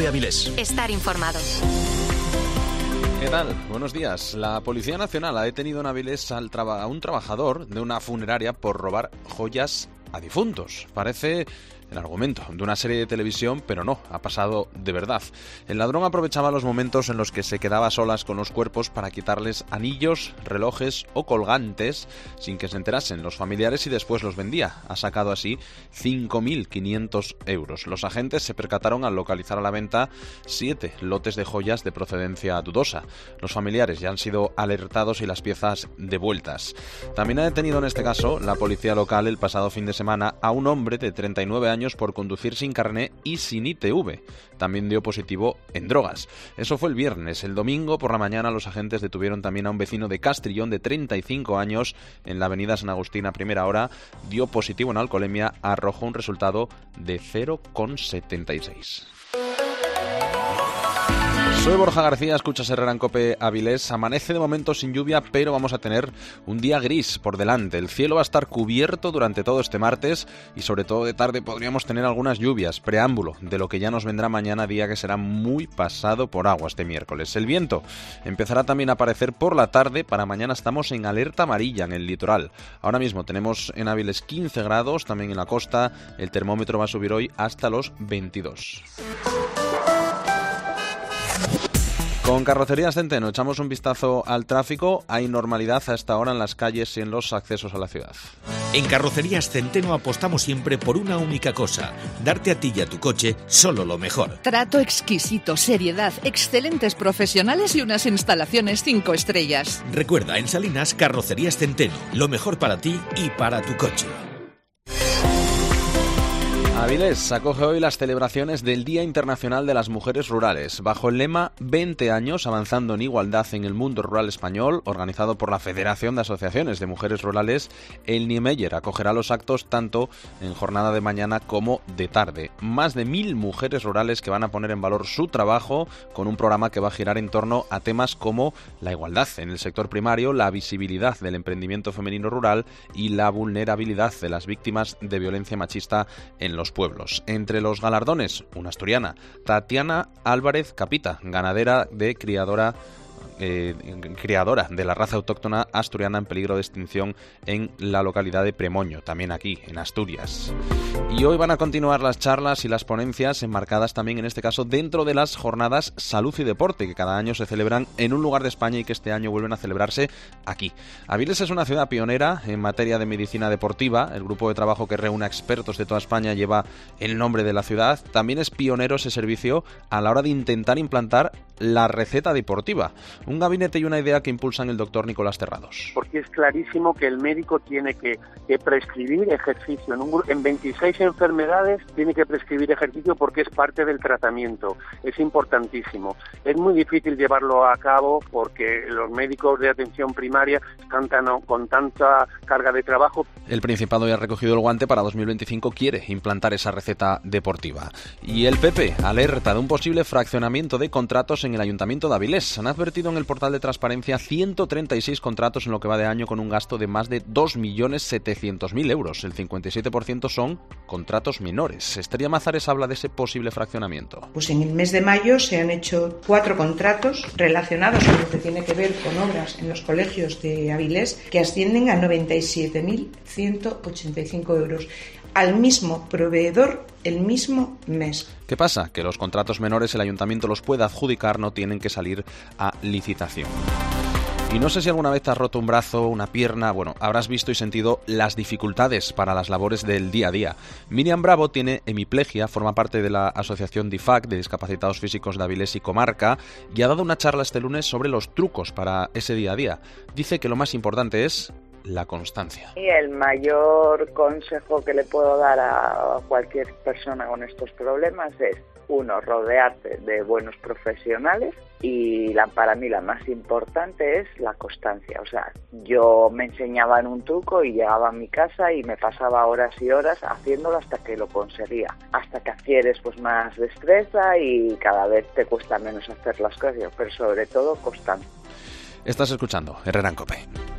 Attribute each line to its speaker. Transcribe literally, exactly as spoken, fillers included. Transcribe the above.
Speaker 1: Cope Avilés.
Speaker 2: Estar informado.
Speaker 3: ¿Qué tal? Buenos días. La Policía Nacional ha detenido en Avilés al traba- a un trabajador de una funeraria por robar joyas a difuntos. Parece el argumento de una serie de televisión, pero no, ha pasado de verdad. El ladrón aprovechaba los momentos en los que se quedaba a solas con los cuerpos para quitarles anillos, relojes o colgantes sin que se enterasen los familiares y después los vendía. Ha sacado así cinco mil quinientos euros. Los agentes se percataron al localizar a la venta siete lotes de joyas de procedencia dudosa. Los familiares ya han sido alertados y las piezas devueltas. También ha detenido en este caso la policía local el pasado fin de semana a un hombre de treinta y nueve años por conducir sin carné y sin I T V. También dio positivo en drogas. Eso fue el viernes. El domingo por la mañana los agentes detuvieron también a un vecino de Castrillón de treinta y cinco años en la avenida San Agustín a primera hora. Dio positivo en alcoholemia, arrojó un resultado de cero coma setenta y seis. Soy Borja García, escuchas Herrera en Cope Avilés. Amanece de momento sin lluvia, pero vamos a tener un día gris por delante. El cielo va a estar cubierto durante todo este martes y sobre todo de tarde podríamos tener algunas lluvias. Preámbulo de lo que ya nos vendrá mañana, día que será muy pasado por agua este miércoles. El viento empezará también a aparecer por la tarde. Para mañana estamos en alerta amarilla en el litoral. Ahora mismo tenemos en Avilés quince grados, también en la costa. El termómetro va a subir hoy hasta los veintidós. Con Carrocerías Centeno echamos un vistazo al tráfico. Hay normalidad a esta hora en las calles y en los accesos a la ciudad.
Speaker 1: En Carrocerías Centeno apostamos siempre por una única cosa: darte a ti y a tu coche solo lo mejor.
Speaker 4: Trato exquisito, seriedad, excelentes profesionales y unas instalaciones cinco estrellas.
Speaker 1: Recuerda, en Salinas, Carrocerías Centeno, lo mejor para ti y para tu coche.
Speaker 3: Avilés acoge hoy las celebraciones del Día Internacional de las Mujeres Rurales, bajo el lema veinte años avanzando en igualdad en el mundo rural español, organizado por la Federación de Asociaciones de Mujeres Rurales. El Niemeyer acogerá los actos tanto en jornada de mañana como de tarde. Más de mil mujeres rurales que van a poner en valor su trabajo con un programa que va a girar en torno a temas como la igualdad en el sector primario, la visibilidad del emprendimiento femenino rural y la vulnerabilidad de las víctimas de violencia machista en los pueblos. Entre los galardones, una asturiana, Tatiana Álvarez Capita, ganadera de criadora Eh, criadora de la raza autóctona asturiana en peligro de extinción en la localidad de Premoño, también aquí, en Asturias. Y hoy van a continuar las charlas y las ponencias enmarcadas también, en este caso, dentro de las jornadas Salud y Deporte, que cada año se celebran en un lugar de España y que este año vuelven a celebrarse aquí. Avilés es una ciudad pionera en materia de medicina deportiva. El grupo de trabajo que reúne a expertos de toda España lleva el nombre de la ciudad. También es pionero ese servicio a la hora de intentar implantar la receta deportiva. Un gabinete y una idea que impulsan el doctor Nicolás Terrados.
Speaker 5: Porque es clarísimo que el médico tiene que, que prescribir ejercicio. En, un, en veintiséis enfermedades tiene que prescribir ejercicio porque es parte del tratamiento. Es importantísimo. Es muy difícil llevarlo a cabo porque los médicos de atención primaria están tan, con tanta carga de trabajo.
Speaker 3: El Principado ya ha recogido el guante. Para dos mil veinticinco quiere implantar esa receta deportiva. Y el P P alerta de un posible fraccionamiento de contratos en el Ayuntamiento de Avilés. Han advertido en el portal de transparencia ciento treinta y seis contratos en lo que va de año con un gasto de más de dos millones setecientos mil euros. El cincuenta y siete por ciento son contratos menores. Estería Mazares habla de ese posible fraccionamiento.
Speaker 6: Pues en el mes de mayo se han hecho cuatro contratos relacionados con lo que tiene que ver con obras en los colegios de Avilés que ascienden a noventa y siete mil ciento ochenta y cinco euros. Al mismo proveedor el mismo mes.
Speaker 3: ¿Qué pasa? Que los contratos menores el ayuntamiento los puede adjudicar, no tienen que salir a licitación. Y no sé si alguna vez te has roto un brazo, una pierna, bueno, habrás visto y sentido las dificultades para las labores del día a día. Miriam Bravo tiene hemiplegia, forma parte de la asociación D I F A C, de Discapacitados Físicos de Avilés y Comarca, y ha dado una charla este lunes sobre los trucos para ese día a día. Dice que lo más importante es la constancia.
Speaker 7: Y el mayor consejo que le puedo dar a cualquier persona con estos problemas es, uno, rodearte de buenos profesionales y la, para mí la más importante es la constancia. O sea, yo me enseñaban un truco y llegaba a mi casa y me pasaba horas y horas haciéndolo hasta que lo conseguía, hasta que adquieres pues más destreza y cada vez te cuesta menos hacer las cosas, pero sobre todo constancia.
Speaker 3: Estás escuchando Herrera en Cope.